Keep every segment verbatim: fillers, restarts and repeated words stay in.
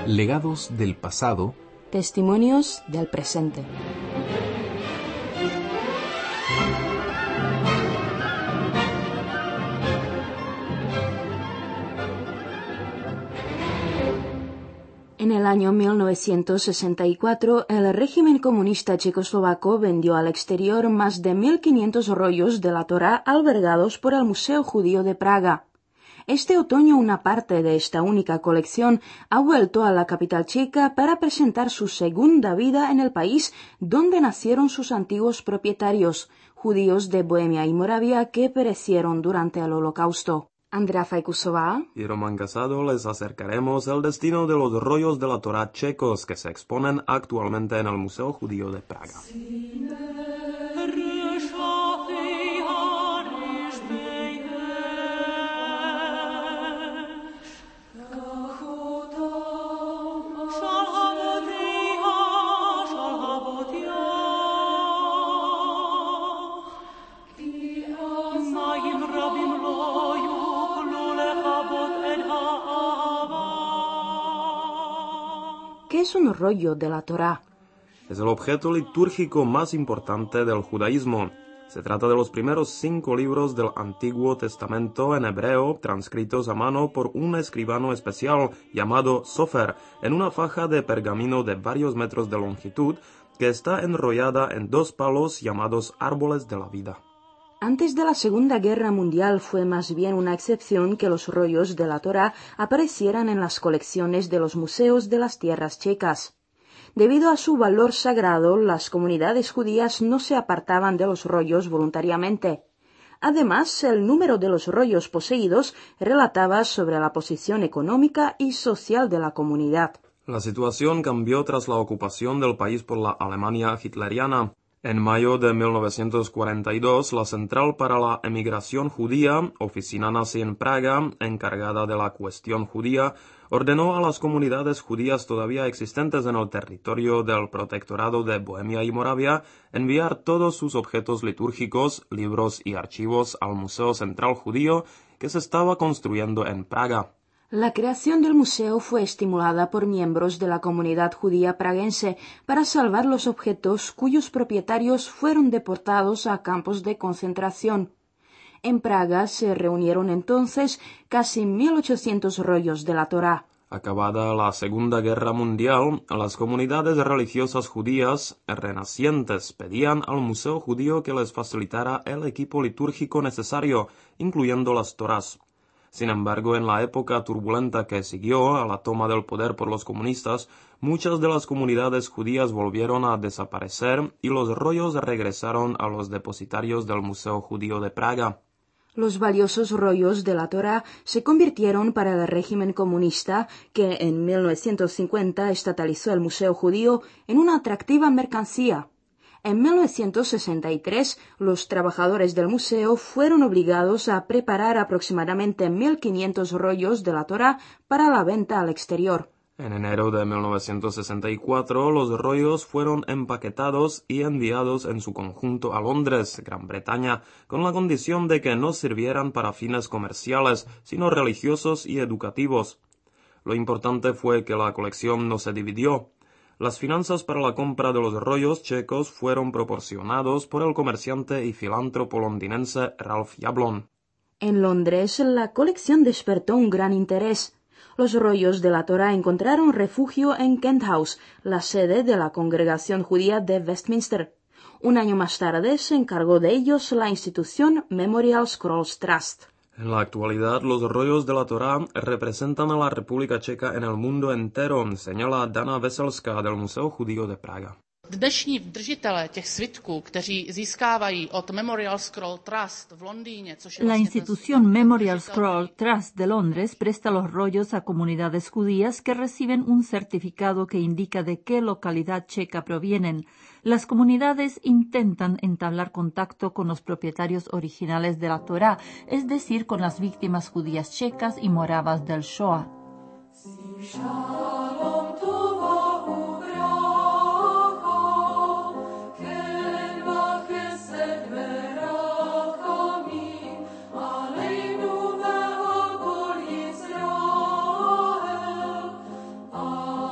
Legados del pasado. Testimonios del presente. En el año mil novecientos sesenta y cuatro, el régimen comunista checoslovaco vendió al exterior más de mil quinientos rollos de la Torá albergados por el Museo Judío de Praga. Este otoño una parte de esta única colección ha vuelto a la capital checa para presentar su segunda vida en el país donde nacieron sus antiguos propietarios, judíos de Bohemia y Moravia que perecieron durante el Holocausto. Andrea Fajkusová y Román Casado les acercaremos el destino de los rollos de la Torá checos que se exponen actualmente en el Museo Judío de Praga. ¿Qué es un rollo de la Torá? Es el objeto litúrgico más importante del judaísmo. Se trata de los primeros cinco libros del Antiguo Testamento en hebreo, transcritos a mano por un escribano especial llamado Sofer, en una faja de pergamino de varios metros de longitud, que está enrollada en dos palos llamados árboles de la vida. Antes de la Segunda Guerra Mundial fue más bien una excepción que los rollos de la Torá aparecieran en las colecciones de los museos de las tierras checas. Debido a su valor sagrado, las comunidades judías no se apartaban de los rollos voluntariamente. Además, el número de los rollos poseídos relataba sobre la posición económica y social de la comunidad. La situación cambió tras la ocupación del país por la Alemania hitleriana. En mayo de mil novecientos cuarenta y dos, la Central para la Emigración Judía, oficina nazi en Praga, encargada de la cuestión judía, ordenó a las comunidades judías todavía existentes en el territorio del protectorado de Bohemia y Moravia enviar todos sus objetos litúrgicos, libros y archivos al Museo Central Judío que se estaba construyendo en Praga. La creación del museo fue estimulada por miembros de la comunidad judía praguense para salvar los objetos cuyos propietarios fueron deportados a campos de concentración. En Praga se reunieron entonces casi mil ochocientos rollos de la Torá. Acabada la Segunda Guerra Mundial, las comunidades religiosas judías renacientes pedían al Museo Judío que les facilitara el equipo litúrgico necesario, incluyendo las Torás. Sin embargo, en la época turbulenta que siguió a la toma del poder por los comunistas, muchas de las comunidades judías volvieron a desaparecer y los rollos regresaron a los depositarios del Museo Judío de Praga. Los valiosos rollos de la Torá se convirtieron para el régimen comunista, que en mil novecientos cincuenta estatalizó el Museo Judío, en una atractiva mercancía. En mil novecientos sesenta y tres, los trabajadores del museo fueron obligados a preparar aproximadamente mil quinientos rollos de la Torá para la venta al exterior. En enero de mil novecientos sesenta y cuatro, los rollos fueron empaquetados y enviados en su conjunto a Londres, Gran Bretaña, con la condición de que no sirvieran para fines comerciales, sino religiosos y educativos. Lo importante fue que la colección no se dividió. Las finanzas para la compra de los rollos checos fueron proporcionados por el comerciante y filántropo londinense Ralph Yablon. En Londres, la colección despertó un gran interés. Los rollos de la Torá encontraron refugio en Kent House, la sede de la Congregación Judía de Westminster. Un año más tarde se encargó de ellos la institución Memorial Scrolls Trust. En la actualidad, los rollos de la Torá representan a la República Checa en el mundo entero, señala Dana Veselská del Museo Judío de Praga. Dnešní držitelé těch svitků, kteří získávají od Memorial Scroll Trust v Londýně, což je La institución Memorial Scroll Trust de Londres presta los rollos a comunidades judías que reciben un certificado que indica de qué localidad checa provienen. Las comunidades intentan entablar contacto con los propietarios originales de la Torá, es decir, con las víctimas judías checas y moravas del Shoah. Oh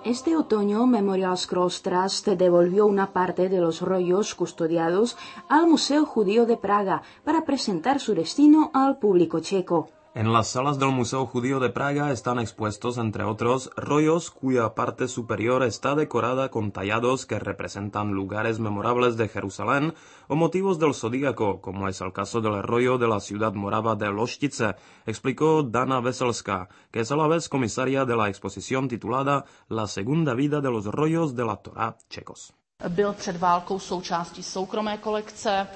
Este otoño, Memorial Scrolls Trust devolvió una parte de los rollos custodiados al Museo Judío de Praga para presentar su destino al público checo. En las salas del Museo Judío de Praga están expuestos, entre otros, rollos cuya parte superior está decorada con tallados que representan lugares memorables de Jerusalén o motivos del zodíaco, como es el caso del rollo de la ciudad morava de Loštice, explicó Dana Veselska, que es a la vez comisaria de la exposición titulada La segunda vida de los rollos de la Torá checos. Byl před válkou součástí soukromé kolekce.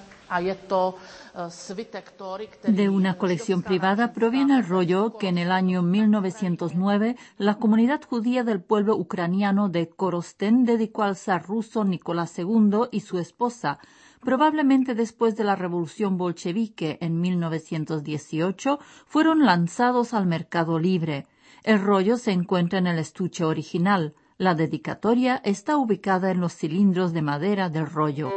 De una colección privada proviene el rollo que en el año mil novecientos nueve la comunidad judía del pueblo ucraniano de Korostén dedicó al zar ruso Nicolás segundo y su esposa, probablemente después de la revolución bolchevique en mil novecientos dieciocho, fueron lanzados al mercado libre. El rollo se encuentra en el estuche original. La dedicatoria está ubicada en los cilindros de madera del rollo.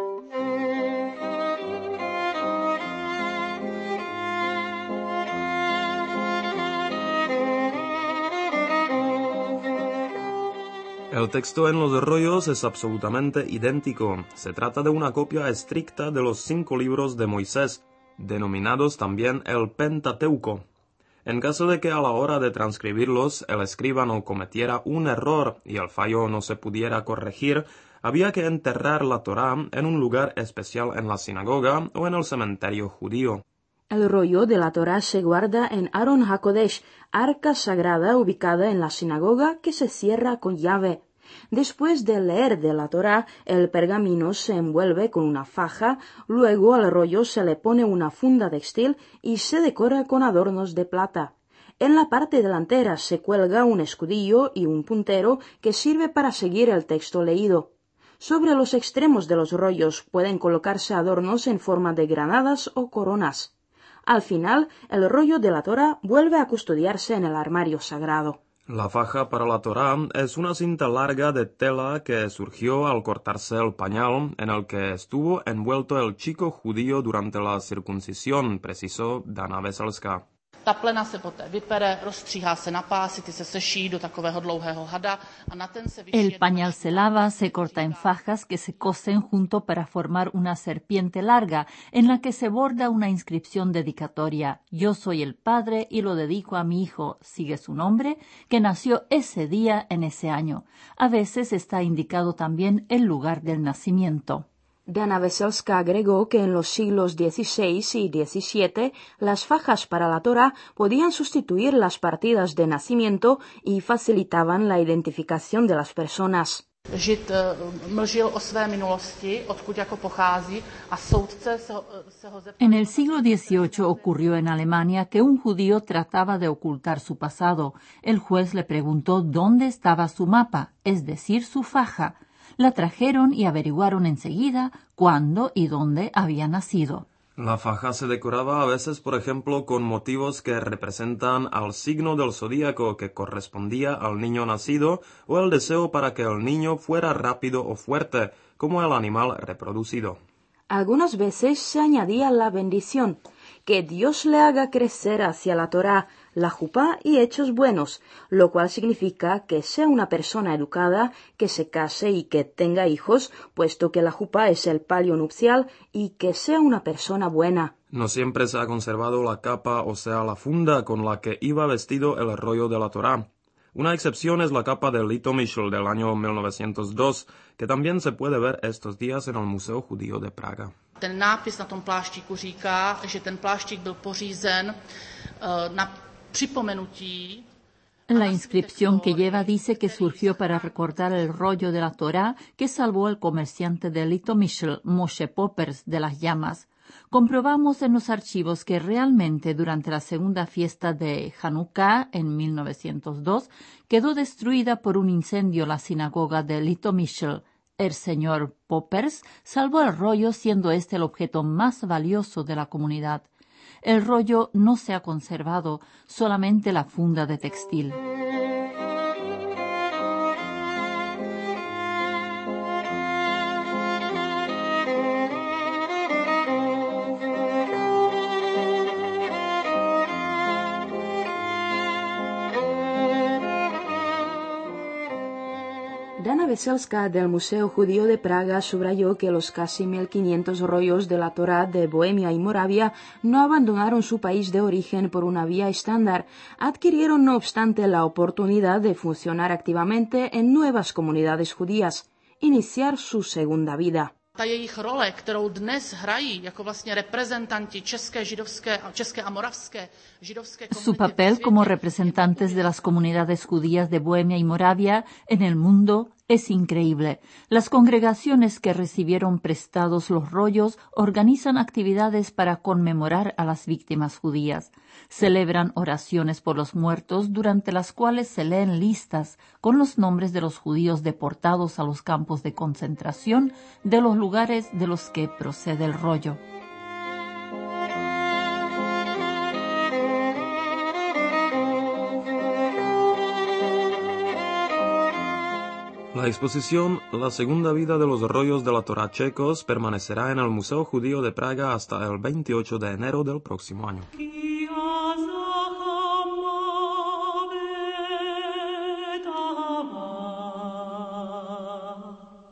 El texto en los rollos es absolutamente idéntico. Se trata de una copia estricta de los cinco libros de Moisés, denominados también el Pentateuco. En caso de que a la hora de transcribirlos el escribano cometiera un error y el fallo no se pudiera corregir, había que enterrar la Torá en un lugar especial en la sinagoga o en el cementerio judío. El rollo de la Torá se guarda en Aron HaKodesh, arca sagrada ubicada en la sinagoga que se cierra con llave. Después de leer de la Torá, el pergamino se envuelve con una faja, luego al rollo se le pone una funda textil y se decora con adornos de plata. En la parte delantera se cuelga un escudillo y un puntero que sirve para seguir el texto leído. Sobre los extremos de los rollos pueden colocarse adornos en forma de granadas o coronas. Al final, el rollo de la Torá vuelve a custodiarse en el armario sagrado. La faja para la Torá es una cinta larga de tela que surgió al cortarse el pañal en el que estuvo envuelto el chico judío durante la circuncisión, precisó Dana Veselska. Ta plena se poté vypere, rozstříhá se na pásy, ty se seší do takového dlouhého hada a na ten se vyšije... El pañal se lava, se corta en fajas que se cosen junto para formar una serpiente larga en la que se borda una inscripción dedicatoria. Yo soy el padre y lo dedico a mi hijo, sigue su nombre, que nació ese día en ese año. A veces está indicado también el lugar del nacimiento. Dana Veselska agregó que en los siglos dieciséis y diecisiete las fajas para la Torá podían sustituir las partidas de nacimiento y facilitaban la identificación de las personas. Žid mlžil o své minulosti, odkud jako pochází, a soudce se ho, se ho zeptal... En el siglo dieciocho ocurrió en Alemania que un judío trataba de ocultar su pasado. El juez le preguntó dónde estaba su mapa, es decir, su faja. La trajeron y averiguaron enseguida cuándo y dónde había nacido. La faja se decoraba a veces, por ejemplo, con motivos que representan al signo del zodíaco que correspondía al niño nacido o el deseo para que el niño fuera rápido o fuerte, como el animal reproducido. Algunas veces se añadía la bendición, que Dios le haga crecer hacia la Torá, la jupá y hechos buenos, lo cual significa que sea una persona educada, que se case y que tenga hijos, puesto que la jupá es el palio nupcial, y que sea una persona buena. No siempre se ha conservado la capa, o sea, la funda con la que iba vestido el rollo de la Torá. Una excepción es la capa de Litomyšl del año mil novecientos dos, que también se puede ver estos días en el Museo Judío de Praga. Ten nápis na tom pláštíku říká, že ten pláštík byl pořízen uh, na připomenutí. La inscripción que lleva dice que surgió para recordar el rollo de la Torá que salvó el comerciante de Litomyšl, Moshe Poppers, de las llamas. Comprobamos en los archivos que realmente durante la segunda fiesta de Hanukkah en mil novecientos dos quedó destruida por un incendio la sinagoga de Litomyšl. El señor Poppers salvó el rollo siendo este el objeto más valioso de la comunidad. El rollo no se ha conservado, solamente la funda de textil. Jana Veselska del Museo Judío de Praga subrayó que los casi mil quinientos rollos de la Torá de Bohemia y Moravia no abandonaron su país de origen por una vía estándar, adquirieron no obstante la oportunidad de funcionar activamente en nuevas comunidades judías, iniciar su segunda vida. Ta jejich role, kterou dnes hrají jako vlastně reprezentanti české, židovské, české a moravské židovské komunity. Su papel como representantes de las comunidades judías de Bohemia y Moravia en el mundo es increíble. Las congregaciones que recibieron prestados los rollos organizan actividades para conmemorar a las víctimas judías. Celebran oraciones por los muertos, durante las cuales se leen listas con los nombres de los judíos deportados a los campos de concentración de los lugares de los que procede el rollo. La exposición La segunda vida de los rollos de la Torá checos permanecerá en el Museo Judío de Praga hasta el veintiocho de enero del próximo año.